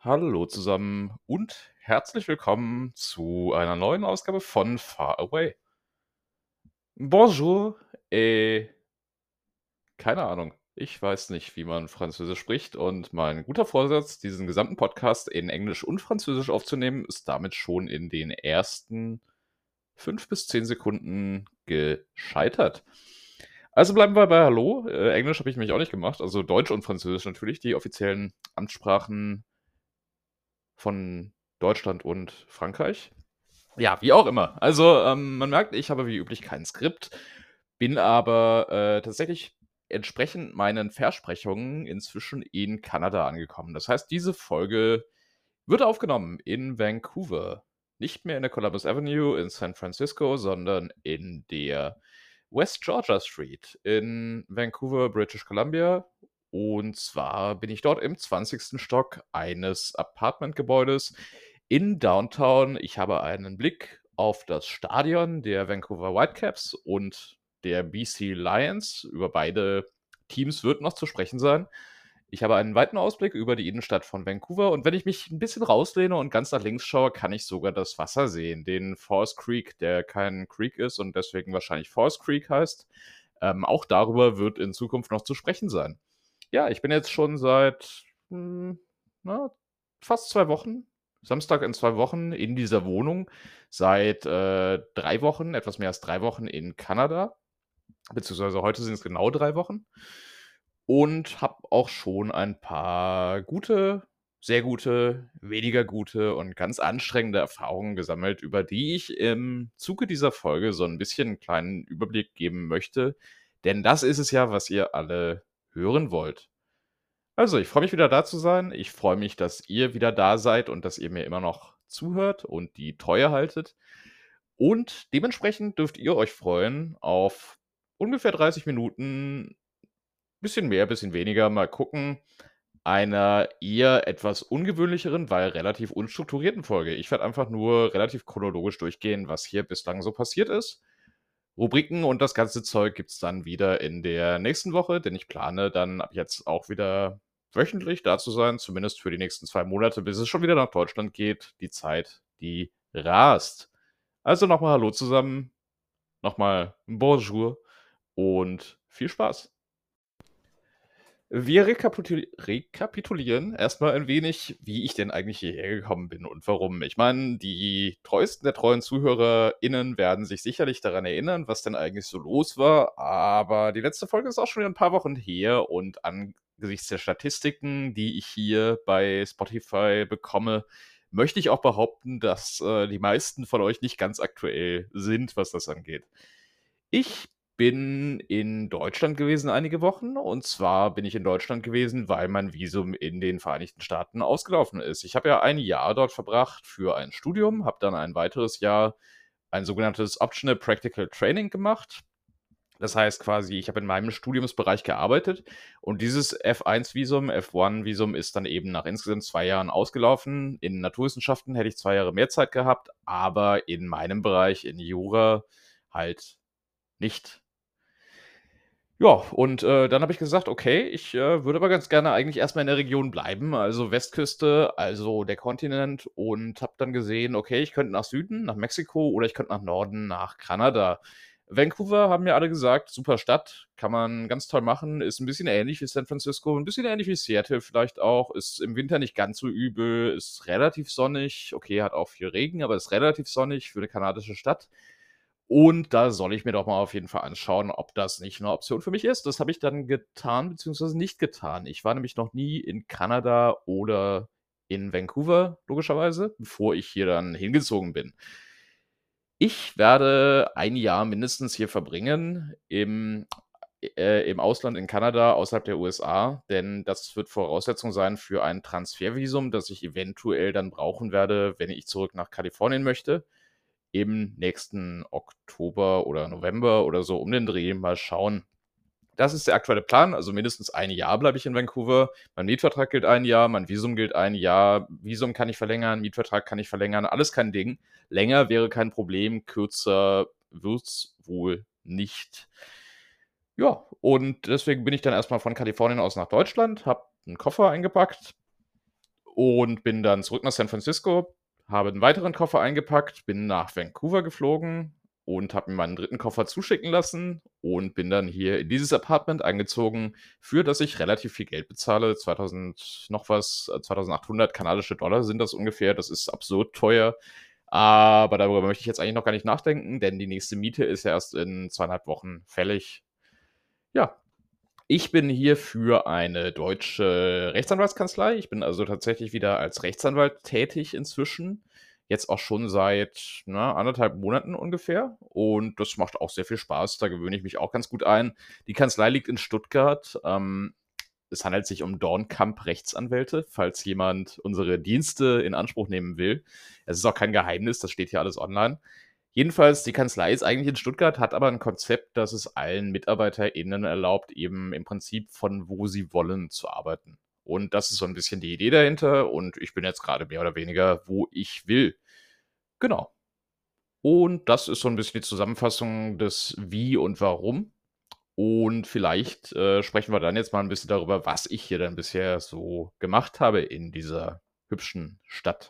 Hallo zusammen und herzlich willkommen zu einer neuen Ausgabe von Far Away. Bonjour, keine Ahnung. Ich weiß nicht, wie man Französisch spricht und mein guter Vorsatz, diesen gesamten Podcast in Englisch und Französisch aufzunehmen, ist damit schon in den ersten 5 bis 10 Sekunden gescheitert. Also bleiben wir bei Hallo. Englisch habe ich nämlich auch nicht gemacht, also Deutsch und Französisch natürlich, die offiziellen Amtssprachen von Deutschland und Frankreich. Ja, wie auch immer. Also, man merkt, ich habe wie üblich kein Skript, bin aber, tatsächlich entsprechend meinen Versprechungen inzwischen in Kanada angekommen. Das heißt, diese Folge wird aufgenommen in Vancouver. Nicht mehr in der Columbus Avenue in San Francisco, sondern in der West Georgia Street in Vancouver, British Columbia. Und zwar bin ich dort im 20. Stock eines Apartmentgebäudes in Downtown. Ich habe einen Blick auf das Stadion der Vancouver Whitecaps und der BC Lions. Über beide Teams wird noch zu sprechen sein. Ich habe einen weiten Ausblick über die Innenstadt von Vancouver und wenn ich mich ein bisschen rauslehne und ganz nach links schaue, kann ich sogar das Wasser sehen, den Falls Creek, der kein Creek ist und deswegen wahrscheinlich Falls Creek heißt. Auch darüber wird in Zukunft noch zu sprechen sein. Ja, ich bin jetzt schon seit, na, fast 2 Wochen, Samstag in 2 Wochen in dieser Wohnung, seit, 3 Wochen, etwas mehr als 3 Wochen in Kanada, beziehungsweise heute sind es genau 3 Wochen und habe auch schon ein paar gute, sehr gute, weniger gute und ganz anstrengende Erfahrungen gesammelt, über die ich im Zuge dieser Folge so ein bisschen 'n kleinen Überblick geben möchte, denn das ist es ja, was ihr alle hören wollt. Also, ich freue mich wieder da zu sein. Ich freue mich, dass ihr wieder da seid und dass ihr mir immer noch zuhört und die Treue haltet. Und dementsprechend dürft ihr euch freuen auf ungefähr 30 Minuten, bisschen mehr, bisschen weniger, mal gucken, einer eher etwas ungewöhnlicheren, weil relativ unstrukturierten Folge. Ich werde einfach nur relativ chronologisch durchgehen, was hier bislang so passiert ist. Rubriken und das ganze Zeug gibt's dann wieder in der nächsten Woche, denn ich plane dann ab jetzt auch wieder wöchentlich da zu sein, zumindest für die nächsten 2 Monate, bis es schon wieder nach Deutschland geht. Die Zeit, die rast. Also nochmal Hallo zusammen, nochmal Bonjour und viel Spaß. Wir rekapitulieren erstmal ein wenig, wie ich denn eigentlich hierher gekommen bin und warum. Ich meine, die treuesten der treuen ZuhörerInnen werden sich sicherlich daran erinnern, was denn eigentlich so los war, aber die letzte Folge ist auch schon wieder ein paar Wochen her und angesichts der Statistiken, die ich hier bei Spotify bekomme, möchte ich auch behaupten, dass, die meisten von euch nicht ganz aktuell sind, was das angeht. Ich bin in Deutschland gewesen einige Wochen und zwar bin ich in Deutschland gewesen, weil mein Visum in den Vereinigten Staaten ausgelaufen ist. Ich habe ja ein Jahr dort verbracht für ein Studium, habe dann ein weiteres Jahr ein sogenanntes Optional Practical Training gemacht. Das heißt quasi, ich habe in meinem Studiumsbereich gearbeitet und dieses F1-Visum, F1-Visum ist dann eben nach insgesamt 2 Jahren ausgelaufen. In Naturwissenschaften hätte ich 2 Jahre mehr Zeit gehabt, aber in meinem Bereich, in Jura, halt nicht. Ja, und, dann habe ich gesagt: „Okay, ich, würde aber ganz gerne eigentlich erst mal in der Region bleiben, also Westküste, also der Kontinent“, und habe dann gesehen, okay, ich könnte nach Süden, nach Mexiko oder ich könnte nach Norden, nach Kanada. Vancouver haben mir alle gesagt: „Super Stadt, kann man ganz toll machen“, ist 'n bisschen ähnlich wie San Francisco, 'n bisschen ähnlich wie Seattle vielleicht auch, ist im Winter nicht ganz so übel, ist relativ sonnig. Okay, hat auch viel Regen, aber ist relativ sonnig für 'ne kanadische Stadt. Und da soll ich mir doch mal auf jeden Fall anschauen, ob das nicht 'ne Option für mich ist. Das habe ich dann getan beziehungsweise nicht getan. Ich war nämlich noch nie in Kanada oder in Vancouver, logischerweise, bevor ich hier dann hingezogen bin. Ich werde ein Jahr mindestens hier verbringen im Ausland in Kanada, außerhalb der USA, denn das wird Voraussetzung sein für ein Transfervisum, das ich eventuell dann brauchen werde, wenn ich zurück nach Kalifornien möchte im nächsten Oktober oder November oder so um den Dreh. Mal schauen. Das ist der aktuelle Plan. Also mindestens ein Jahr bleibe ich in Vancouver. Mein Mietvertrag gilt ein Jahr, mein Visum gilt ein Jahr. Visum kann ich verlängern, Mietvertrag kann ich verlängern, alles kein Ding. Länger wäre kein Problem, kürzer wird's wohl nicht. Ja, und deswegen bin ich dann erst mal von Kalifornien aus nach Deutschland, habe 'n Koffer eingepackt und bin dann zurück nach San Francisco, habe einen weiteren Koffer eingepackt, bin nach Vancouver geflogen und habe mir meinen dritten Koffer zuschicken lassen und bin dann hier in dieses Apartment eingezogen, für das ich relativ viel Geld bezahle. 2000 noch was, 2.800 kanadische Dollar sind das ungefähr. Das ist absurd teuer. Aber darüber möchte ich jetzt eigentlich noch gar nicht nachdenken, denn die nächste Miete ist ja erst in 2,5 Wochen fällig. Ja, ich bin hier für eine deutsche Rechtsanwaltskanzlei. Ich bin also tatsächlich wieder als Rechtsanwalt tätig inzwischen. Jetzt auch schon seit, 1,5 Monaten ungefähr. Und das macht auch sehr viel Spaß. Da gewöhne ich mich auch ganz gut ein. Die Kanzlei liegt in Stuttgart. Es handelt sich um Dornkamp Rechtsanwälte, falls jemand unsere Dienste in Anspruch nehmen will. Es ist auch kein Geheimnis, das steht hier alles online. Jedenfalls, die Kanzlei ist eigentlich in Stuttgart, hat aber ein Konzept, das es allen MitarbeiterInnen erlaubt, eben im Prinzip von wo sie wollen zu arbeiten. Und das ist so ein bisschen die Idee dahinter und ich bin jetzt gerade mehr oder weniger, wo ich will. Genau. Und das ist so ein bisschen die Zusammenfassung des Wie und Warum. Und vielleicht, sprechen wir dann jetzt mal ein bisschen darüber, was ich hier dann bisher so gemacht habe in dieser hübschen Stadt.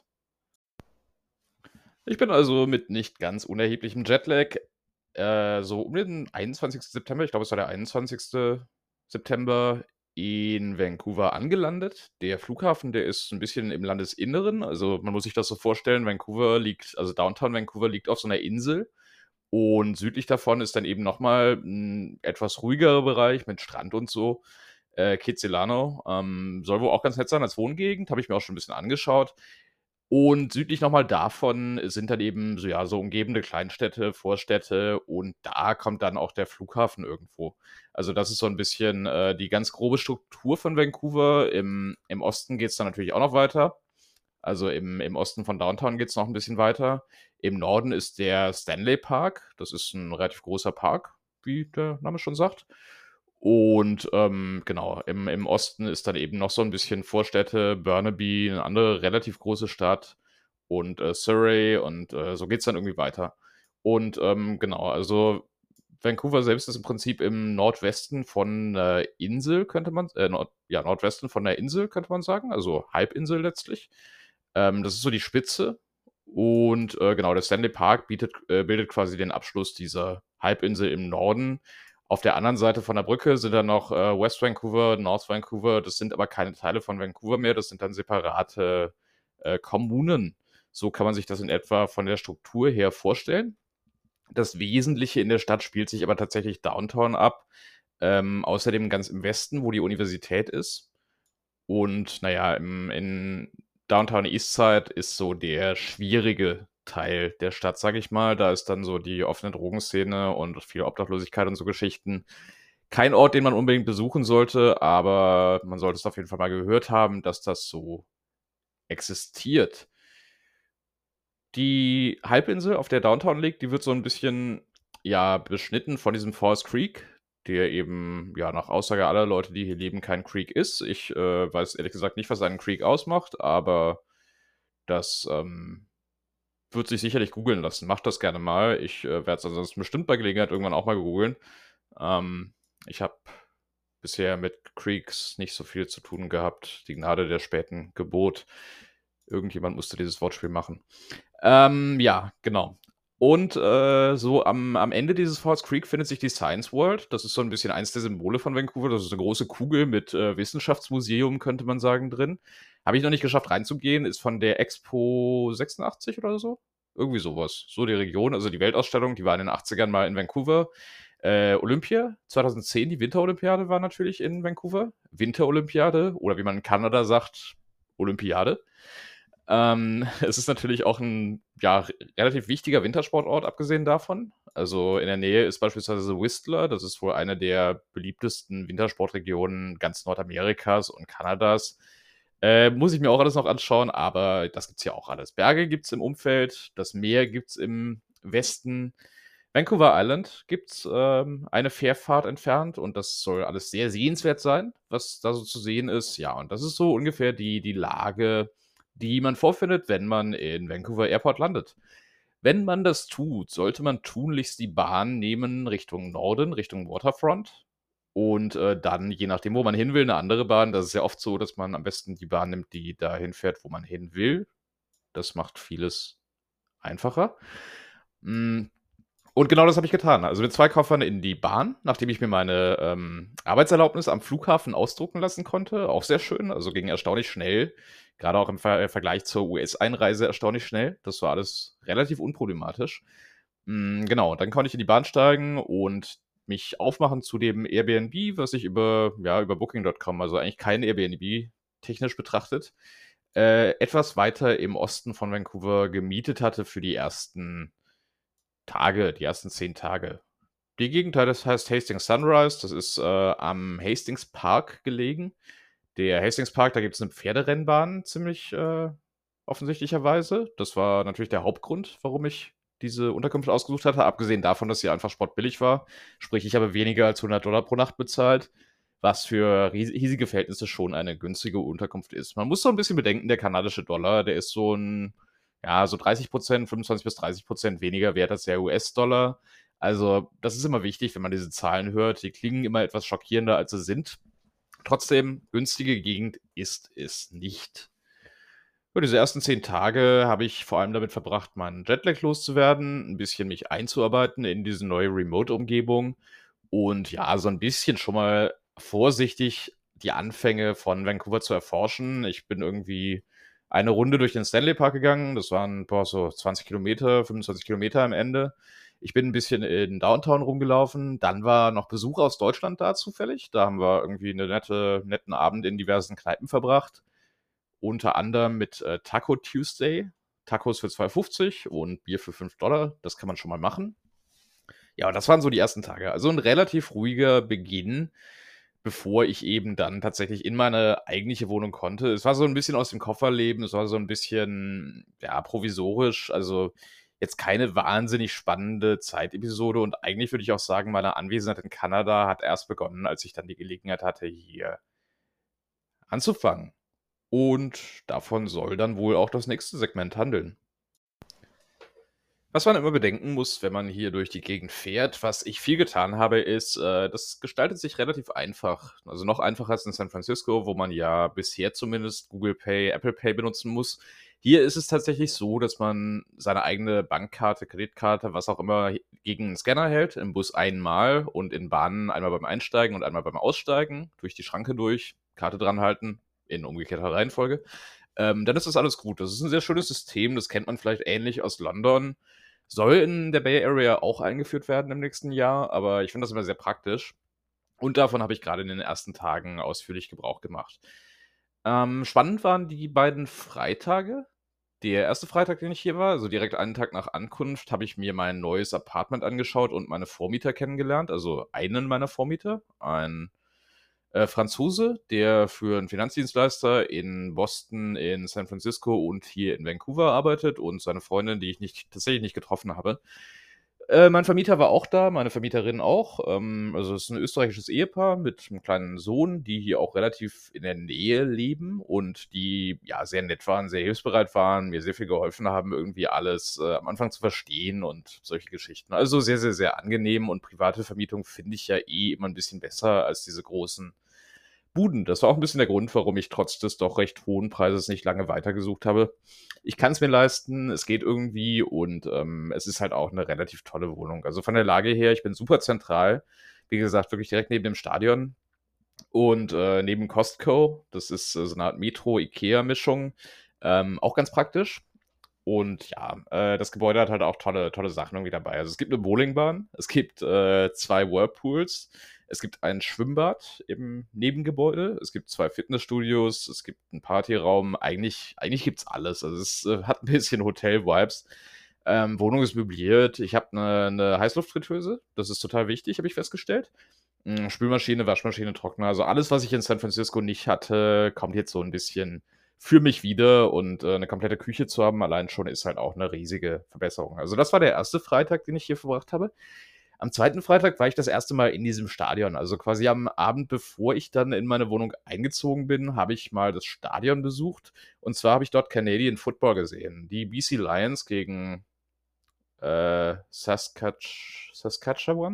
Ich bin also mit nicht ganz unerheblichem Jetlag, so um den 21. September, ich glaube, es war der 21. September, in Vancouver angelandet. Der Flughafen, der ist ein bisschen im Landesinneren. Also, man muss sich das so vorstellen, Downtown Vancouver liegt auf so einer Insel und südlich davon ist dann eben noch mal 'n etwas ruhigerer Bereich mit Strand und so. Kitsilano, soll wohl auch ganz nett sein als Wohngegend, habe ich mir auch schon ein bisschen angeschaut. Und südlich noch mal davon sind dann eben so, ja, so umgebende Kleinstädte, Vorstädte und da kommt dann auch der Flughafen irgendwo. Also, das ist so ein bisschen, die ganz grobe Struktur von Vancouver. Im Osten geht's dann natürlich auch noch weiter. Also, im Osten von Downtown geht's noch ein bisschen weiter. Im Norden ist der Stanley Park. Das ist ein relativ großer Park, wie der Name schon sagt. Und, genau, im Osten ist dann eben noch so ein bisschen Vorstädte, Burnaby, 'ne andere relativ große Stadt und, Surrey und, so geht's dann irgendwie weiter. Und, genau, also Vancouver selbst ist im Prinzip im Nordwesten von 'ner Insel, könnte man Nordwesten von der Insel, könnte man sagen, also Halbinsel letztlich. Das ist so die Spitze und, genau, der Stanley Park bildet quasi den Abschluss dieser Halbinsel im Norden. Auf der anderen Seite von der Brücke sind dann noch, West Vancouver, North Vancouver. Das sind aber keine Teile von Vancouver mehr, das sind dann separate, Kommunen. So kann man sich das in etwa von der Struktur her vorstellen. Das Wesentliche in der Stadt spielt sich aber tatsächlich Downtown ab, außerdem ganz im Westen, wo die Universität ist. Und na ja, in Downtown Eastside ist so der schwierige Teil der Stadt, sage ich mal. Da ist dann so die offene Drogenszene und viel Obdachlosigkeit und so Geschichten. Kein Ort, den man unbedingt besuchen sollte, aber man sollte es auf jeden Fall mal gehört haben, dass das so existiert. Die Halbinsel, auf der Downtown liegt, die wird so 'n bisschen, ja, beschnitten von diesem False Creek, der eben, ja, nach Aussage aller Leute, die hier leben, kein Creek ist. Ich, weiß ehrlich gesagt nicht, was einen Creek ausmacht, aber das, wird sich sicherlich googeln lassen. Macht das gerne mal. Ich, werde es ansonsten bestimmt bei Gelegenheit irgendwann auch mal googeln. Ich habe bisher mit Creeks nicht so viel zu tun gehabt. Die Gnade der späten Geburt. Irgendjemand musste dieses Wortspiel machen. Ja, genau. Und, so am Ende dieses Falls Creek findet sich die Science World. Das ist so ein bisschen eins der Symbole von Vancouver. Das ist eine große Kugel mit, Wissenschaftsmuseum, könnte man sagen, drin. Habe ich noch nicht geschafft reinzugehen, ist von der Expo 86 oder so? Irgendwie sowas. So die Region, also die Weltausstellung, die war in den 80ern mal in Vancouver. Olympia 2010, die Winterolympiade war natürlich in Vancouver. Winterolympiade oder wie man in Kanada sagt, Olympiade. Es ist natürlich auch ein ja, relativ wichtiger Wintersportort, abgesehen davon. Also, in der Nähe ist beispielsweise Whistler, das ist wohl eine der beliebtesten Wintersportregionen ganz Nordamerikas und Kanadas. Muss ich mir auch alles noch anschauen, aber das gibt's ja auch alles. Berge gibt's im Umfeld, das Meer gibt's im Westen. Vancouver Island gibt's, eine Fährfahrt entfernt und das soll alles sehr sehenswert sein, was da so zu sehen ist. Ja, und das ist so ungefähr die Lage, die man vorfindet, wenn man in Vancouver Airport landet. Wenn man das tut, sollte man tunlichst die Bahn nehmen Richtung Norden, Richtung Waterfront. und, dann, je nachdem, wo man hin will, 'ne andere Bahn. Das ist ja oft so, dass man am besten die Bahn nimmt, die dahin fährt, wo man hin will. Das macht vieles einfacher. Hm, und genau das habe ich getan. Also, mit 2 Koffern in die Bahn, nachdem ich mir meine, Arbeitserlaubnis am Flughafen ausdrucken lassen konnte. Auch sehr schön, also, ging erstaunlich schnell, grade auch im Vergleich zur US-Einreise erstaunlich schnell. Das war alles relativ unproblematisch. Genau, dann konnte ich in die Bahn steigen und mich aufmachen zu dem Airbnb, was ich über Booking.com, also, eigentlich kein Airbnb technisch betrachtet, etwas weiter im Osten von Vancouver gemietet hatte für die ersten Tage, die ersten 10 Tage. Die Gegend da, das heißt Hastings Sunrise. Das ist, am Hastings Park gelegen. Der Hastings Park, da gibt's 'ne Pferderennbahn ziemlich, offensichtlicherweise. Das war natürlich der Hauptgrund, warum ich diese Unterkunft ausgesucht hatte, abgesehen davon, dass sie einfach spottbillig war. Sprich, ich habe weniger als $100 pro Nacht bezahlt, was für hiesige Verhältnisse schon eine günstige Unterkunft ist. Man muss so 'n bisschen bedenken, der kanadische Dollar, der ist so 30%, 25 bis 30% weniger wert als der US-Dollar. Also, das ist immer wichtig, wenn man diese Zahlen hört. Die klingen immer etwas schockierender, als sie sind. Trotzdem, günstige Gegend ist es nicht. Ja, diese ersten 10 Tage habe ich vor allem damit verbracht, meinen Jetlag loszuwerden, 'n bisschen mich einzuarbeiten in diese neue Remote-Umgebung und ja, so 'n bisschen schon mal vorsichtig die Anfänge von Vancouver zu erforschen. Ich bin irgendwie eine Runde durch den Stanley Park gegangen. Das waren, so 20 Kilometer, 25 Kilometer am Ende. Ich bin 'n bisschen in Downtown rumgelaufen. Dann war noch Besuch aus Deutschland da zufällig. Da haben wir irgendwie 'ne netten Abend in diversen Kneipen verbracht. Unter anderem mit, Taco Tuesday. Tacos für 2,50 und Bier für $5. Das kann man schon mal machen. Ja, und das waren so die ersten Tage. Also 'n relativ ruhiger Beginn, bevor ich eben dann tatsächlich in meine eigentliche Wohnung konnte. Es war so 'n bisschen aus dem Koffer leben, es war so 'n bisschen, ja, provisorisch, also jetzt keine wahnsinnig spannende Zeitepisode und eigentlich würde ich auch sagen, meine Anwesenheit in Kanada hat erst begonnen, als ich dann die Gelegenheit hatte, hier anzufangen. Und davon soll dann wohl auch das nächste Segment handeln. Was man immer bedenken muss, wenn man hier durch die Gegend fährt, was ich viel getan habe, ist, das gestaltet sich relativ einfach. Also noch einfacher als in San Francisco, wo man ja bisher zumindest Google Pay, Apple Pay benutzen muss. Hier ist es tatsächlich so, dass man seine eigene Bankkarte, Kreditkarte, was auch immer, gegen 'n Scanner hält, im Bus einmal und in Bahnen einmal beim Einsteigen und einmal beim Aussteigen, durch die Schranke durch, Karte dranhalten, in umgekehrter Reihenfolge. Dann ist das alles gut. Das ist 'n sehr schönes System, das kennt man vielleicht ähnlich aus London. Soll in der Bay Area auch eingeführt werden im nächsten Jahr, aber ich finde das immer sehr praktisch. Und davon habe ich grade in den ersten Tagen ausführlich Gebrauch gemacht. Spannend waren die beiden Freitage. Der erste Freitag, den ich hier war, also direkt einen Tag nach Ankunft, habe ich mir mein neues Apartment angeschaut und meine Vormieter kennengelernt, also einen meiner Vormieter, ein Franzose, der für 'n Finanzdienstleister in Boston, in San Francisco und hier in Vancouver arbeitet und seine Freundin, die ich tatsächlich nicht getroffen habe. Mein Vermieter war auch da, meine Vermieterin auch. Also, es ist 'n österreichisches Ehepaar mit 'nem kleinen Sohn, die hier auch relativ in der Nähe leben und die, ja, sehr nett waren, sehr hilfsbereit waren, mir sehr viel geholfen haben, irgendwie alles, am Anfang zu verstehen und solche Geschichten. Also, sehr, sehr, sehr angenehm und private Vermietung finde ich ja eh immer 'n bisschen besser als diese großen Buden. Das war auch 'n bisschen der Grund, warum ich trotz des doch recht hohen Preises nicht lange weitergesucht habe. Ich kann's mir leisten, es geht irgendwie und, es ist halt auch 'ne relativ tolle Wohnung. Also, von der Lage her, ich bin super zentral. Wie gesagt, wirklich direkt neben dem Stadion und, neben Costco. Das ist, so 'ne Art Metro-IKEA-Mischung, auch ganz praktisch. Und ja, das Gebäude hat halt auch tolle Sachen irgendwie dabei. Also, es gibt 'ne Bowlingbahn, es gibt, 2 Whirlpools, es gibt ein Schwimmbad im Nebengebäude, es gibt 2 Fitnessstudios, es gibt 'n Partyraum. Eigentlich gibt's alles. Also, es, hat 'n bisschen Hotel-Vibes. Wohnung ist möbliert. Ich habe 'ne Heißluftfritteuse. Das ist total wichtig, habe ich festgestellt. Spülmaschine, Waschmaschine, Trockner, also alles, was ich in San Francisco nicht hatte, kommt jetzt so 'n bisschen für mich wieder und, 'ne komplette Küche zu haben, allein schon ist halt auch 'ne riesige Verbesserung. Also, das war der erste Freitag, den ich hier verbracht habe. Am zweiten Freitag war ich das erste Mal in diesem Stadion. Also, quasi am Abend, bevor ich dann in meine Wohnung eingezogen bin, habe ich mal das Stadion besucht. Und zwar habe ich dort Canadian Football gesehen. Die BC Lions gegen, Saskatchewan?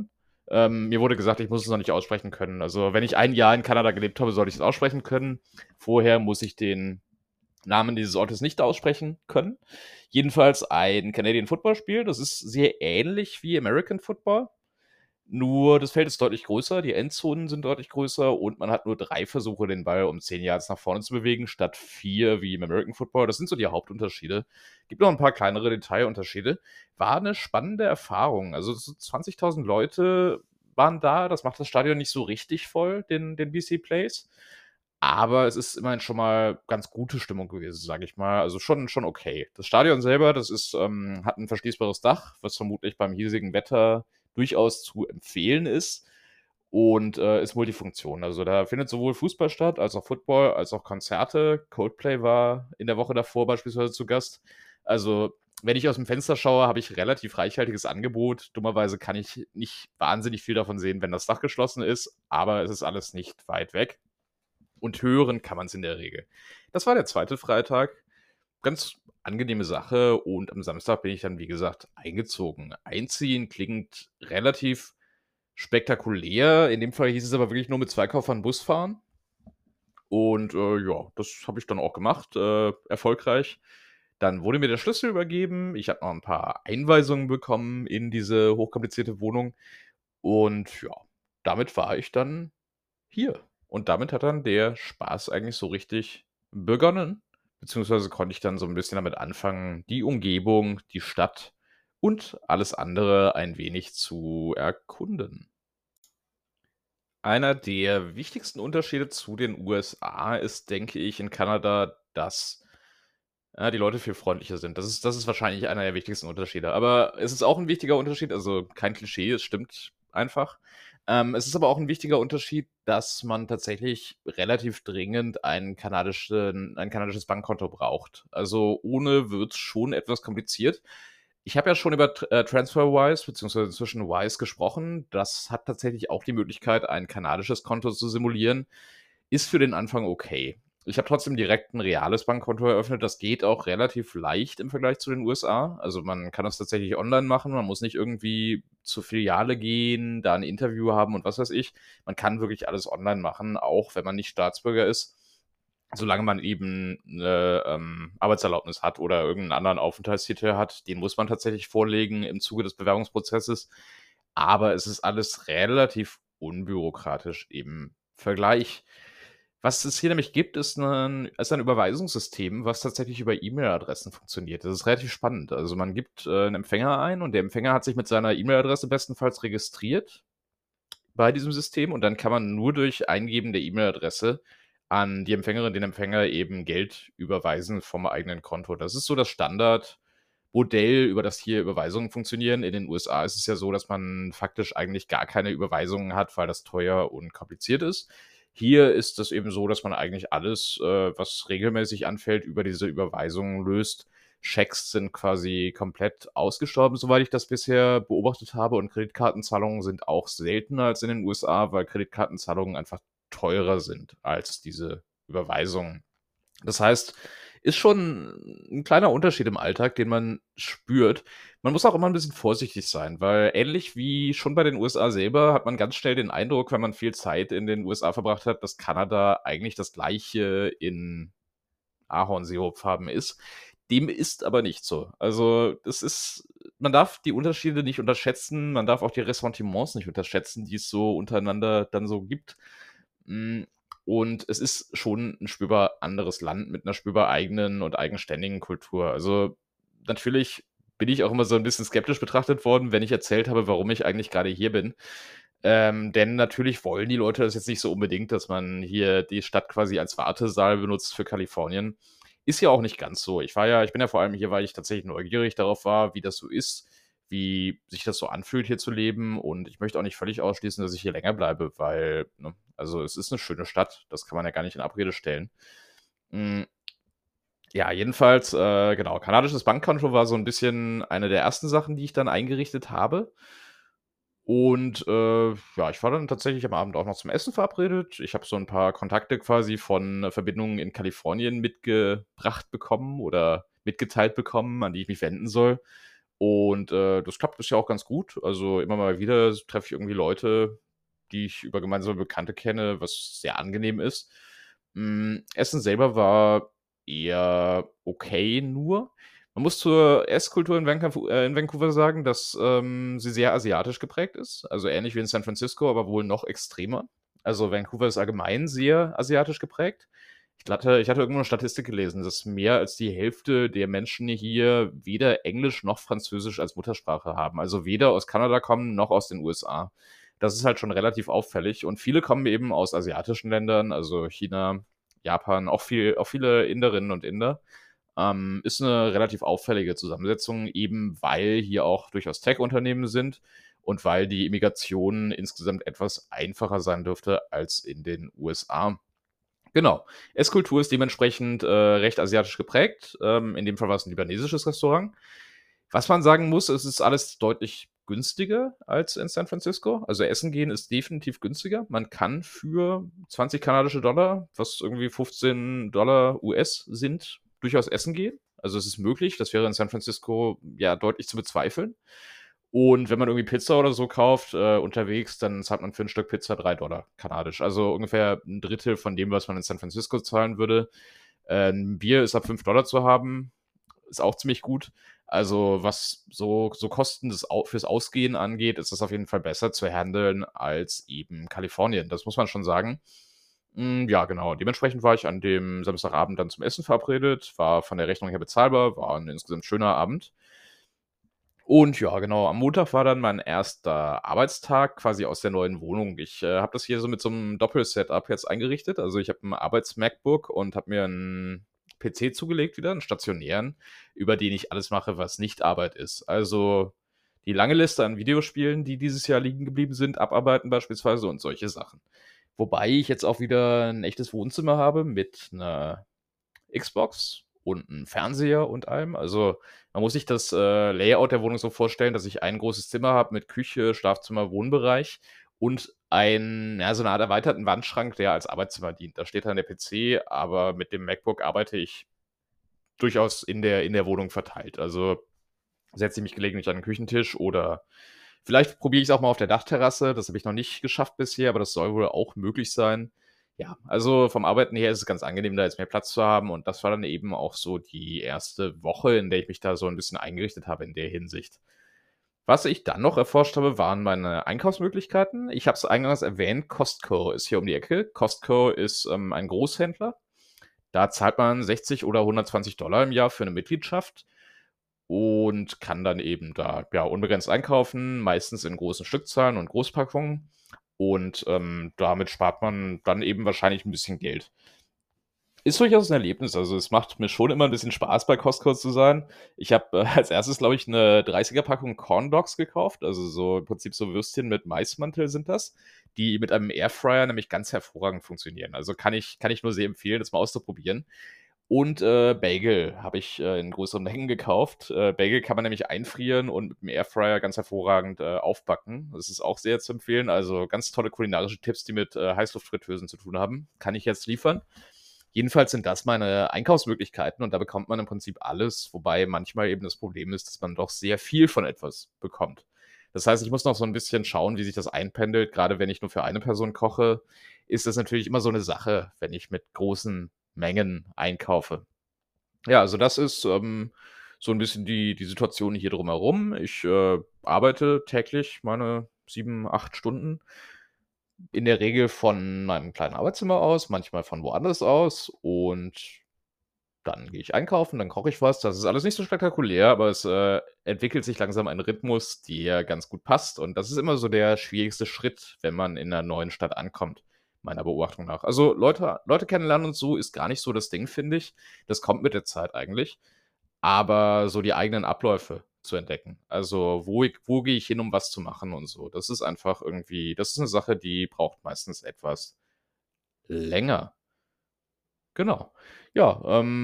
Mir wurde gesagt, ich muss es noch nicht aussprechen können. Also, wenn ich ein Jahr in Kanada gelebt habe, sollte ich es aussprechen können. Vorher muss ich den Namen dieses Ortes nicht aussprechen können. Jedenfalls ein Canadian Football Spiel. Das ist sehr ähnlich wie American Football. Nur das Feld ist deutlich größer, die Endzonen sind deutlich größer und man hat nur 3 Versuche, den Ball um 10 Yards nach vorne zu bewegen, statt 4 wie im American Football. Das sind so die Hauptunterschiede. Gibt noch ein paar kleinere Detailunterschiede. War eine spannende Erfahrung. Also so 20.000 Leute waren da. Das macht das Stadion nicht so richtig voll, den BC Place. Aber es ist immerhin schon mal ganz gute Stimmung gewesen, sage ich mal. Also schon okay. Das Stadion selber, das ist, hat ein verschließbares Dach, was vermutlich beim hiesigen Wetter durchaus zu empfehlen ist und, ist Multifunktion. Also, da findet sowohl Fußball statt, als auch Football, als auch Konzerte. Coldplay war in der Woche davor beispielsweise zu Gast. Also, wenn ich aus dem Fenster schaue, habe ich relativ reichhaltiges Angebot. Dummerweise kann ich nicht wahnsinnig viel davon sehen, wenn das Dach geschlossen ist, aber es ist alles nicht weit weg und hören kann man es in der Regel. Das war der zweite Freitag. Ganz angenehme Sache und am Samstag bin ich dann, wie gesagt, eingezogen. Einziehen klingt relativ spektakulär. In dem Fall hieß es aber wirklich nur mit 2 Koffern Bus fahren. Und, ja, das habe ich dann auch gemacht, erfolgreich. Dann wurde mir der Schlüssel übergeben. Ich habe noch ein paar Einweisungen bekommen in diese hochkomplizierte Wohnung. Und ja, damit war ich dann hier. Und damit hat dann der Spaß eigentlich so richtig begonnen. Beziehungsweise konnte ich dann so ein bisschen damit anfangen, die Umgebung, die Stadt und alles andere ein wenig zu erkunden. Einer der wichtigsten Unterschiede zu den USA ist, denke ich, in Kanada, dass, die Leute viel freundlicher sind. Das ist wahrscheinlich einer der wichtigsten Unterschiede. Aber es ist auch ein wichtiger Unterschied, also kein Klischee, es stimmt einfach. Es ist aber auch ein wichtiger Unterschied, dass man tatsächlich relativ dringend ein kanadisches Bankkonto braucht. Also, ohne wird's schon etwas kompliziert. Ich habe ja schon über TransferWise beziehungsweise inzwischen Wise gesprochen. Das hat tatsächlich auch die Möglichkeit, ein kanadisches Konto zu simulieren. Ist für den Anfang okay. Ich habe trotzdem direkt 'n reales Bankkonto eröffnet. Das geht auch relativ leicht im Vergleich zu den USA. Also, man kann das tatsächlich online machen. Man muss nicht irgendwie zur Filiale gehen, da 'n Interview haben und was weiß ich. Man kann wirklich alles online machen, auch wenn man nicht Staatsbürger ist, solange man eben 'ne, Arbeitserlaubnis hat oder irgend 'n anderen Aufenthaltstitel hat. Den muss man tatsächlich vorlegen im Zuge des Bewerbungsprozesses. Aber es ist alles relativ unbürokratisch im Vergleich. Was es hier nämlich gibt, ist ein Überweisungssystem, was tatsächlich über E-Mail-Adressen funktioniert. Das ist relativ spannend. Also, man gibt, 'n Empfänger ein und der Empfänger hat sich mit seiner E-Mail-Adresse bestenfalls registriert bei diesem System und dann kann man nur durch Eingeben der E-Mail-Adresse an die Empfängerin, den Empfänger eben Geld überweisen vom eigenen Konto. Das ist so das Standardmodell, über das hier Überweisungen funktionieren. In den USA ist es ja so, dass man faktisch eigentlich gar keine Überweisungen hat, weil das teuer und kompliziert ist. Hier ist es eben so, dass man eigentlich alles, was regelmäßig anfällt, über diese Überweisungen löst. Schecks sind quasi komplett ausgestorben, soweit ich das bisher beobachtet habe, und Kreditkartenzahlungen sind auch seltener als in den USA, weil Kreditkartenzahlungen einfach teurer sind als diese Überweisungen. Das heißt, ist schon ein kleiner Unterschied im Alltag, den man spürt. Man muss auch immer ein bisschen vorsichtig sein, weil ähnlich wie schon bei den USA selber hat man ganz schnell den Eindruck, wenn man viel Zeit in den USA verbracht hat, dass Kanada eigentlich das Gleiche in Ahornsirupfarben ist. Dem ist aber nicht so. Also, das ist man darf die Unterschiede nicht unterschätzen, man darf auch die Ressentiments nicht unterschätzen, die es so untereinander dann so gibt. Hm, und es ist schon 'n spürbar anderes Land mit 'ner spürbar eigenen und eigenständigen Kultur. Also, natürlich bin ich auch immer so 'n bisschen skeptisch betrachtet worden, wenn ich erzählt habe, warum ich eigentlich grade hier bin. Denn natürlich wollen die Leute das jetzt nicht so unbedingt, dass man hier die Stadt quasi als Wartesaal benutzt für Kalifornien. Ist ja auch nicht ganz so. Ich bin ja vor allem hier, weil ich tatsächlich neugierig darauf war, wie das so ist, wie sich das so anfühlt, hier zu leben. Und ich möchte auch nicht völlig ausschließen, dass ich hier länger bleibe, weil, ne, also es ist eine schöne Stadt. Das kann man ja gar nicht in Abrede stellen. Hm, ja, jedenfalls, genau, kanadisches Bankkonto war so ein bisschen eine der ersten Sachen, die ich dann eingerichtet habe. Und, ja, ich war dann tatsächlich am Abend auch noch zum Essen verabredet. Ich habe so ein paar Kontakte quasi von Verbindungen in Kalifornien mitgebracht bekommen oder mitgeteilt bekommen, an die ich mich wenden soll. Und, das klappt bisher auch ganz gut. Also, immer mal wieder treffe ich irgendwie Leute, die ich über gemeinsame Bekannte kenne, was sehr angenehm ist. Essen selber war eher okay nur. Man muss zur Esskultur in Vancouver sagen, dass, sie sehr asiatisch geprägt ist, also ähnlich wie in San Francisco, aber wohl noch extremer. Also, Vancouver ist allgemein sehr asiatisch geprägt. Ich hatte irgendwo 'ne Statistik gelesen, dass mehr als die Hälfte der Menschen hier weder Englisch noch Französisch als Muttersprache haben. Also, weder aus Kanada kommen noch aus den USA. Das ist halt schon relativ auffällig und viele kommen eben aus asiatischen Ländern, also China, Japan, auch viele Inderinnen und Inder. Ist 'ne relativ auffällige Zusammensetzung, eben weil hier auch durchaus Tech-Unternehmen sind und weil die Immigration insgesamt etwas einfacher sein dürfte als in den USA. Genau. Esskultur ist dementsprechend, recht asiatisch geprägt. In dem Fall war's 'n libanesisches Restaurant. Was man sagen muss, es ist alles deutlich günstiger als in San Francisco. Also, essen gehen ist definitiv günstiger. Man kann für 20 kanadische Dollar, was irgendwie 15 US sind, durchaus essen gehen. Also, es ist möglich. Das wäre in San Francisco, ja, deutlich zu bezweifeln. Und wenn man irgendwie Pizza oder so kauft, unterwegs, dann zahlt man für 'n Stück Pizza 3 kanadisch. Also, ungefähr 1/3 von dem, was man in San Francisco zahlen würde. 'N Bier ist ab 5 zu haben, ist auch ziemlich gut. Also, was so Kosten fürs Ausgehen angeht, ist das auf jeden Fall besser zu handeln als eben Kalifornien. Das muss man schon sagen. Ja, genau. Dementsprechend war ich an dem Samstagabend dann zum Essen verabredet, war von der Rechnung her bezahlbar, war 'n insgesamt schöner Abend. Und ja, genau, am Montag war dann mein erster Arbeitstag quasi aus der neuen Wohnung. Ich, habe das hier so mit so 'nem Doppel-Setup jetzt eingerichtet. Also, ich habe 'n Arbeits-MacBook und habe mir 'n PC zugelegt wieder, 'n stationären, über den ich alles mache, was nicht Arbeit ist. Also, die lange Liste an Videospielen, die dieses Jahr liegen geblieben sind, abarbeiten beispielsweise und solche Sachen. Wobei ich jetzt auch wieder 'n echtes Wohnzimmer habe mit 'ner Xbox und 'n Fernseher und allem. Also, man muss sich das, Layout der Wohnung so vorstellen, dass ich ein großes Zimmer habe mit Küche, Schlafzimmer, Wohnbereich und so 'ne Art erweiterten Wandschrank, der als Arbeitszimmer dient. Da steht dann der PC, aber mit dem MacBook arbeite ich durchaus in der Wohnung verteilt. Also, setze ich mich gelegentlich an 'n Küchentisch oder vielleicht probiere ich's auch mal auf der Dachterrasse. Das habe ich noch nicht geschafft bisher, aber das soll wohl auch möglich sein. Ja, also vom Arbeiten her ist es ganz angenehm, da jetzt mehr Platz zu haben und das war dann eben auch so die erste Woche, in der ich mich da so 'n bisschen eingerichtet habe in der Hinsicht. Was ich dann noch erforscht habe, waren meine Einkaufsmöglichkeiten. Ich habe es eingangs erwähnt, Costco ist hier um die Ecke. Costco ist, ein Großhändler. Da zahlt man 60 oder 120 im Jahr für 'ne Mitgliedschaft und kann dann eben da, ja, unbegrenzt einkaufen, meistens in großen Stückzahlen und Großpackungen. Und, damit spart man dann eben wahrscheinlich 'n bisschen Geld. Ist durchaus 'n Erlebnis. Also, es macht mir schon immer 'n bisschen Spaß, bei Costco zu sein. Ich habe, als Erstes, glaube ich, 'ne 30er Packung Corn Dogs gekauft, also so im Prinzip so Würstchen mit Maismantel sind das, die mit einem Airfryer nämlich ganz hervorragend funktionieren. Also, kann ich nur sehr empfehlen, das mal auszuprobieren. Und, Bagel habe ich, in größeren Mengen gekauft. Bagel kann man nämlich einfrieren und mit'm Airfryer ganz hervorragend, aufbacken. Das ist auch sehr zu empfehlen. Also, ganz tolle kulinarische Tipps, die mit, Heißluftfritteusen zu tun haben, kann ich jetzt liefern. Jedenfalls sind das meine Einkaufsmöglichkeiten und da bekommt man im Prinzip alles, wobei manchmal eben das Problem ist, dass man doch sehr viel von etwas bekommt. Das heißt, ich muss noch so 'n bisschen schauen, wie sich das einpendelt. Grade wenn ich nur für eine Person koche, ist das natürlich immer so 'ne Sache, wenn ich mit großen Mengen einkaufe. Ja, also das ist, so 'n bisschen die Situation hier drumherum. Ich, arbeite täglich meine 7, 8 Stunden. In der Regel von meinem kleinen Arbeitszimmer aus, manchmal von woanders aus und dann gehe ich einkaufen, dann koche ich was. Das ist alles nicht so spektakulär, aber es, entwickelt sich langsam ein Rhythmus, der ganz gut passt. Und das ist immer so der schwierigste Schritt, wenn man in 'ner neuen Stadt ankommt, meiner Beobachtung nach. Also, Leute kennenlernen und so ist gar nicht so das Ding, finde ich. Das kommt mit der Zeit eigentlich. Aber so die eigenen Abläufe zu entdecken. Also, wo gehe ich hin, um was zu machen und so. Das ist einfach irgendwie das ist 'ne Sache, die braucht meistens etwas länger. Genau. Ja,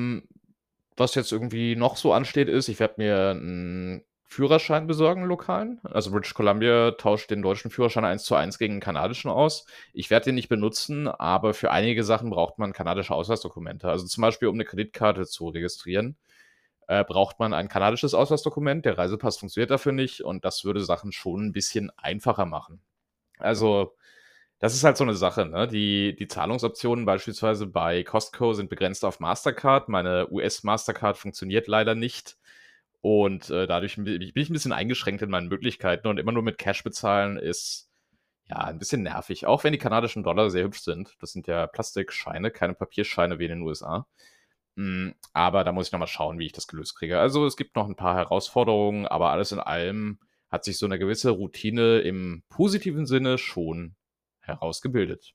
was jetzt irgendwie noch so ansteht, ist, ich werde mir 'n Führerschein besorgen, 'n lokalen. Also, British Columbia tauscht den deutschen Führerschein eins zu eins gegen 'n kanadischen aus. Ich werde den nicht benutzen, aber für einige Sachen braucht man kanadische Ausweisdokumente. Also, zum Beispiel, um 'ne Kreditkarte zu registrieren. braucht man ein kanadisches Ausweisdokument. Der Reisepass funktioniert dafür nicht und das würde Sachen schon ein bisschen einfacher machen. Also, das ist halt so eine Sache, ne? Die Zahlungsoptionen beispielsweise bei Costco sind begrenzt auf Mastercard. Meine US-Mastercard funktioniert leider nicht und, dadurch bin ich ein bisschen eingeschränkt in meinen Möglichkeiten und immer nur mit Cash bezahlen ist, ja, ein bisschen nervig, auch wenn die kanadischen Dollar sehr hübsch sind. Das sind ja Plastikscheine, keine Papierscheine wie in den USA. Aber da muss ich noch mal schauen, wie ich das gelöst kriege. Also, es gibt noch ein paar Herausforderungen, aber alles in allem hat sich so eine gewisse Routine im positiven Sinne schon herausgebildet.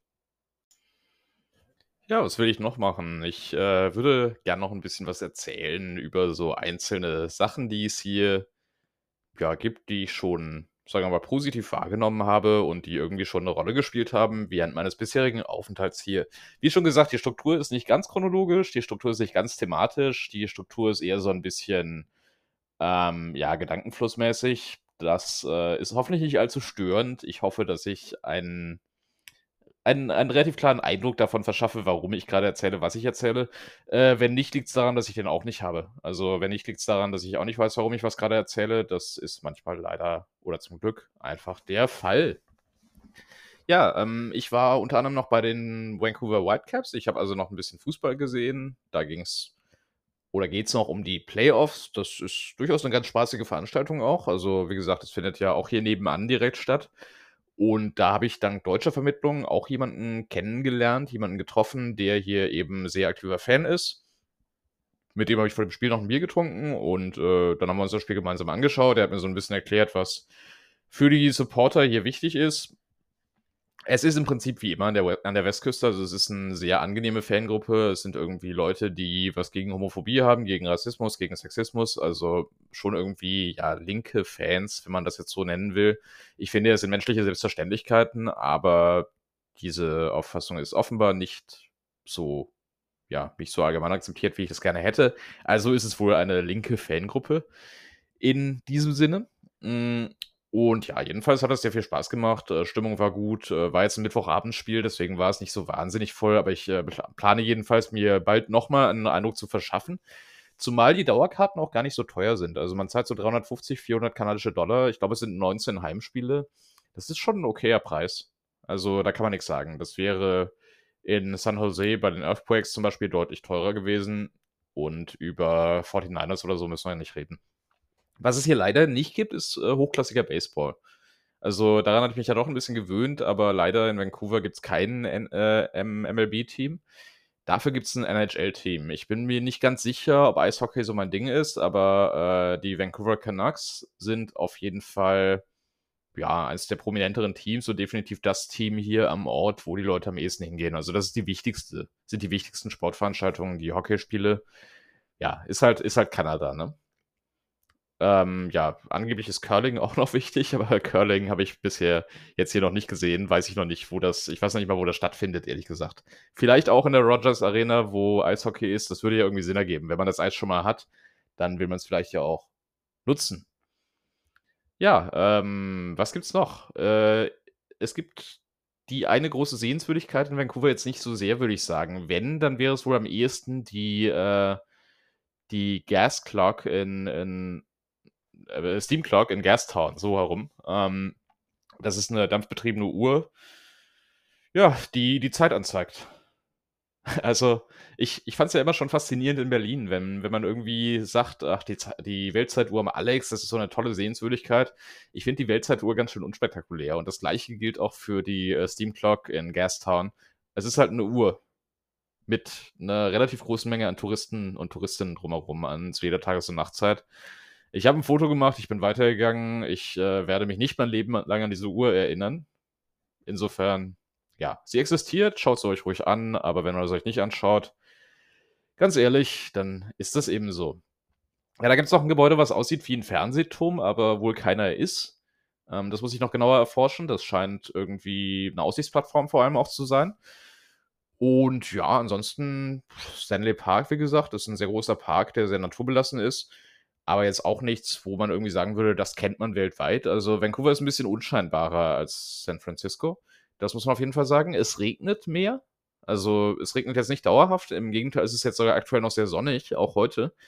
Ja, was will ich noch machen? Ich, würde gern noch ein bisschen was erzählen über so einzelne Sachen, die es hier, ja, gibt, die ich schon, sagen wir mal, positiv wahrgenommen habe und die irgendwie schon eine Rolle gespielt haben während meines bisherigen Aufenthalts hier. Wie schon gesagt, die Struktur ist nicht ganz chronologisch, die Struktur ist nicht ganz thematisch, die Struktur ist eher so ein bisschen, ja, gedankenflussmäßig. Das, ist hoffentlich nicht allzu störend. Ich hoffe, dass ich einen relativ klaren Eindruck davon verschaffe, warum ich gerade erzähle, was ich erzähle. Wenn nicht, liegt's daran, dass ich den auch nicht habe. Also, wenn nicht, liegt's daran, dass ich auch nicht weiß, warum ich was gerade erzähle. Das ist manchmal leider oder zum Glück einfach der Fall. Ja, ich war unter anderem noch bei den Vancouver Whitecaps. Ich habe also noch ein bisschen Fußball gesehen. Da ging's oder geht's noch um die Playoffs. Das ist durchaus eine ganz spaßige Veranstaltung auch. Also, wie gesagt, es findet ja auch hier nebenan direkt statt. Und da habe ich dank deutscher Vermittlung auch jemanden kennengelernt, jemanden getroffen, der hier eben sehr aktiver Fan ist. Mit dem habe ich vor dem Spiel noch ein Bier getrunken und, dann haben wir uns das Spiel gemeinsam angeschaut. Er hat mir so ein bisschen erklärt, was für die Supporter hier wichtig ist. Es ist im Prinzip wie immer an der Westküste. Also, es ist 'ne sehr angenehme Fangruppe. Es sind irgendwie Leute, die was gegen Homophobie haben, gegen Rassismus, gegen Sexismus, also schon irgendwie, ja, linke Fans, wenn man das jetzt so nennen will. Ich finde, es sind menschliche Selbstverständlichkeiten, aber diese Auffassung ist offenbar nicht so, ja, nicht so allgemein akzeptiert, wie ich das gerne hätte. Also ist es wohl eine linke Fangruppe in diesem Sinne. Hm, und ja, jedenfalls hat das sehr viel Spaß gemacht. Stimmung war gut, war jetzt 'n Mittwochabendspiel, deswegen war es nicht so wahnsinnig voll, aber ich, plane jedenfalls, mir bald noch mal 'n Eindruck zu verschaffen, zumal die Dauerkarten auch gar nicht so teuer sind. Also, man zahlt so 350, 400 kanadische Dollar. Ich glaube, es sind 19 Heimspiele. Das ist schon 'n okayer Preis. Also, da kann man nix sagen. Das wäre in San Jose bei den Earthquakes zum Beispiel deutlich teurer gewesen und über 49ers oder so müssen wir ja nicht reden. Was es hier leider nicht gibt, ist, hochklassiger Baseball. Also, daran hatte ich mich ja doch 'n bisschen gewöhnt, aber leider in Vancouver gibt's kein MLB-Team. Dafür gibt's 'n NHL-Team. Ich bin mir nicht ganz sicher, ob Eishockey so mein Ding ist, aber, die Vancouver Canucks sind auf jeden Fall, ja, eines der prominenteren Teams und definitiv das Team hier am Ort, wo die Leute am ehesten hingehen. Also, das ist die wichtigsten Sportveranstaltungen, die Hockeyspiele. Ja, ist halt Kanada, ne? Ja, angeblich ist Curling auch noch wichtig, aber Curling habe ich bisher jetzt hier noch nicht gesehen. Weiß ich noch nicht, wo das ich weiß noch nicht mal, wo das stattfindet, ehrlich gesagt. Vielleicht auch in der Rogers Arena, wo Eishockey ist. Das würde ja irgendwie Sinn ergeben. Wenn man das Eis schon mal hat, dann will man es vielleicht ja auch nutzen. Ja, was gibt's noch? Es gibt die eine große Sehenswürdigkeit in Vancouver jetzt nicht so sehr, würde ich sagen. Wenn, dann wäre es wohl am ehesten die Gas Clock in Steam Clock in Gastown, so herum. Das ist 'ne dampfbetriebene Uhr, ja, die Zeit anzeigt. Also, ich fand's ja immer schon faszinierend in Berlin, wenn man irgendwie sagt: „Ach, die Weltzeituhr am Alex, das ist so 'ne tolle Sehenswürdigkeit." Ich finde die Weltzeituhr ganz schön unspektakulär und das Gleiche gilt auch für die, Steam Clock in Gastown. Es ist halt 'ne Uhr mit 'ner relativ großen Menge an Touristen und Touristinnen drumherum zu jeder Tages und Nachtzeit. Ich habe 'n Foto gemacht, ich bin weitergegangen. Ich, werde mich nicht mein Leben lang an diese Uhr erinnern. Insofern, ja, sie existiert, schaut's euch ruhig an, aber wenn man es euch nicht anschaut, ganz ehrlich, dann ist das eben so. Ja, da gibt's noch 'n Gebäude, was aussieht wie 'n Fernsehturm, aber wohl keiner ist. Das muss ich noch genauer erforschen. Das scheint irgendwie 'ne Aussichtsplattform vor allem auch zu sein. Und ja, ansonsten Stanley Park, wie gesagt, ist 'n sehr großer Park, der sehr naturbelassen ist, aber jetzt auch nichts, wo man irgendwie sagen würde, das kennt man weltweit. Also, Vancouver ist 'n bisschen unscheinbarer als San Francisco. Das muss man auf jeden Fall sagen. Es regnet mehr. Also, es regnet jetzt nicht dauerhaft. Im Gegenteil, es ist jetzt sogar aktuell noch sehr sonnig, auch heute.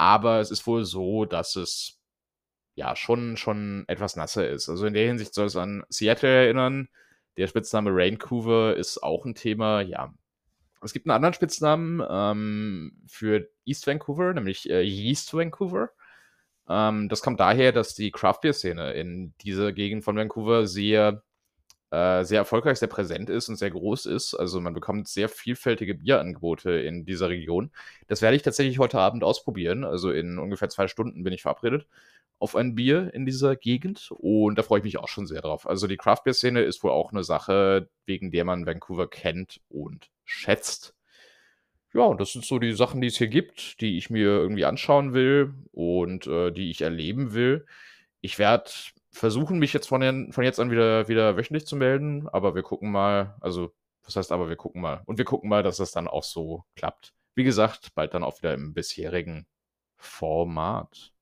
aber es ist wohl so, dass es ja schon etwas nasser ist. Also, in der Hinsicht soll es an Seattle erinnern. Der Spitzname Raincouver ist auch ein Thema, ja. Es gibt einen anderen Spitznamen, für East Vancouver, nämlich, Yeast Vancouver. Das kommt daher, dass die Craft-Bier-Szene in dieser Gegend von Vancouver sehr erfolgreich, sehr präsent ist und sehr groß ist. Also, man bekommt sehr vielfältige Bierangebote in dieser Region. Das werde ich tatsächlich heute Abend ausprobieren. Also, in ungefähr 2 Stunden bin ich verabredet auf ein Bier in dieser Gegend und da freue ich mich auch schon sehr drauf. Also, die Craft-Bier-Szene ist wohl auch eine Sache, wegen der man Vancouver kennt und schätzt. Ja, und das sind so die Sachen, die es hier gibt, die ich mir irgendwie anschauen will und, die ich erleben will. Ich werde versuchen, mich jetzt von jetzt an wieder wöchentlich zu melden, aber wir gucken mal. Also, was heißt aber wir gucken mal? Und wir gucken mal, dass das dann auch so klappt. Wie gesagt, bald dann auch wieder im bisherigen Format.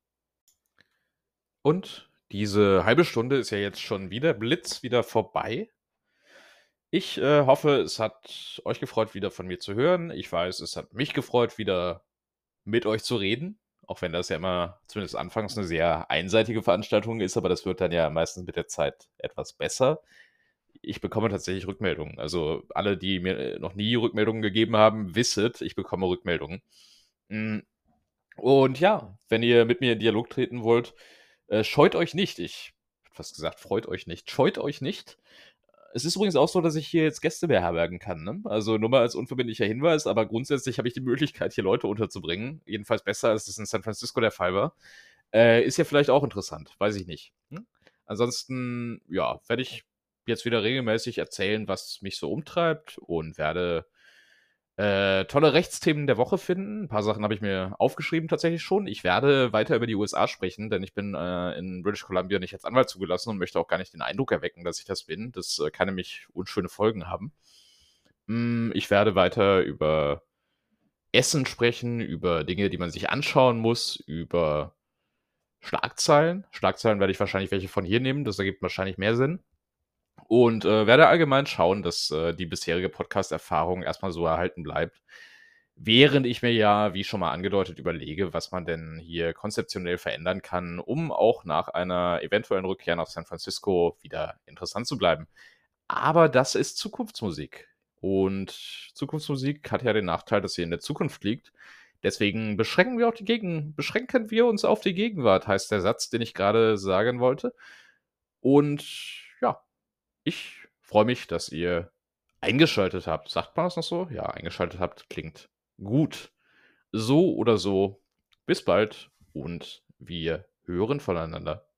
Und diese halbe Stunde ist ja jetzt schon wieder vorbei. Ich, hoffe, es hat euch gefreut, wieder von mir zu hören. Ich weiß, es hat mich gefreut, wieder mit euch zu reden, auch wenn das ja immer zumindest anfangs eine sehr einseitige Veranstaltung ist, aber das wird dann ja meistens mit der Zeit etwas besser. Ich bekomme tatsächlich Rückmeldungen. Also, alle, die mir, noch nie Rückmeldungen gegeben haben, wisset, ich bekomme Rückmeldungen. Hm, und ja, wenn ihr mit mir in Dialog treten wollt, scheut euch nicht. Ich hätte fast gesagt, freut euch nicht. Scheut euch nicht. Es ist übrigens auch so, dass ich hier jetzt Gäste beherbergen kann, ne? Also, nur mal als unverbindlicher Hinweis, aber grundsätzlich habe ich die Möglichkeit, hier Leute unterzubringen. Jedenfalls besser, als es in San Francisco der Fall war. Ist ja vielleicht auch interessant, weiß ich nicht. Ansonsten, ja, werde ich jetzt wieder regelmäßig erzählen, was mich so umtreibt und werde tolle Rechtsthemen der Woche finden. Ein paar Sachen habe ich mir aufgeschrieben tatsächlich schon. Ich werde weiter über die USA sprechen, denn ich bin in British Columbia nicht als Anwalt zugelassen und möchte auch gar nicht den Eindruck erwecken, dass ich das bin. Das kann nämlich unschöne Folgen haben. Ich werde weiter über Essen sprechen, über Dinge, die man sich anschauen muss, über Schlagzeilen. Schlagzeilen werde ich wahrscheinlich welche von hier nehmen, das ergibt wahrscheinlich mehr Sinn. Und werde allgemein schauen, dass die bisherige Podcast-Erfahrung erstmal so erhalten bleibt. Während ich mir ja, wie schon mal angedeutet, überlege, was man denn hier konzeptionell verändern kann, um auch nach einer eventuellen Rückkehr nach San Francisco wieder interessant zu bleiben. Aber das ist Zukunftsmusik. Und Zukunftsmusik hat ja den Nachteil, dass sie in der Zukunft liegt. Deswegen beschränken wir uns auf die Gegenwart, heißt der Satz, den ich gerade sagen wollte. Und ja, ich freue mich, dass ihr eingeschaltet habt. Sagt man das noch so? Ja, eingeschaltet habt klingt gut. So oder so, bis bald und wir hören voneinander.